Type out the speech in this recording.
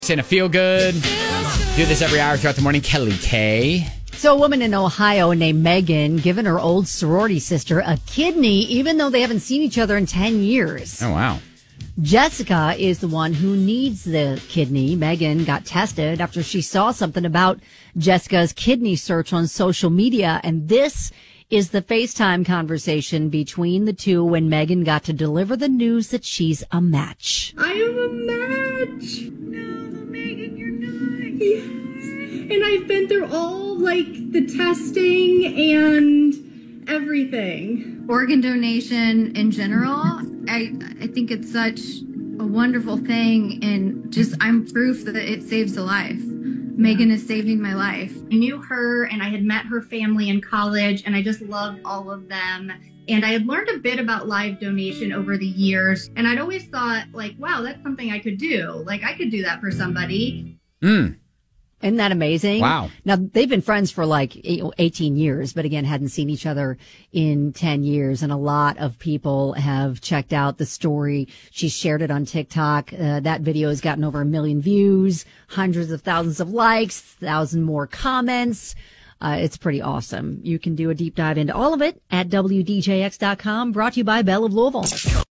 In a feel good. Do this every hour throughout the morning. Kelly K. So a woman in Ohio named Megan given her old sorority sister a kidney, even though they haven't seen each other in 10 years. Oh, wow. Jessica is the one who needs the kidney. Megan got tested after she saw something about Jessica's kidney search on social media. And this is the FaceTime conversation between the two when Megan got to deliver the news that she's a match. I am a match. No, Megan, you're not. Yes. And I've been through all, the testing and everything. Organ donation in general, I think it's such a wonderful thing, and just I'm proof that it saves a life. Megan is saving my life. I knew her and I had met her family in college and I just loved all of them. And I had learned a bit about live donation over the years. And I'd always thought, wow, that's something I could do. I could do that for somebody. Isn't that amazing? Wow. Now, they've been friends for 18 years, but again, hadn't seen each other in 10 years. And a lot of people have checked out the story. She shared it on TikTok. That video has gotten over 1 million views, hundreds of thousands of likes, 1,000 more comments. It's pretty awesome. You can do a deep dive into all of it at WDJX.com, brought to you by Bell of Louisville.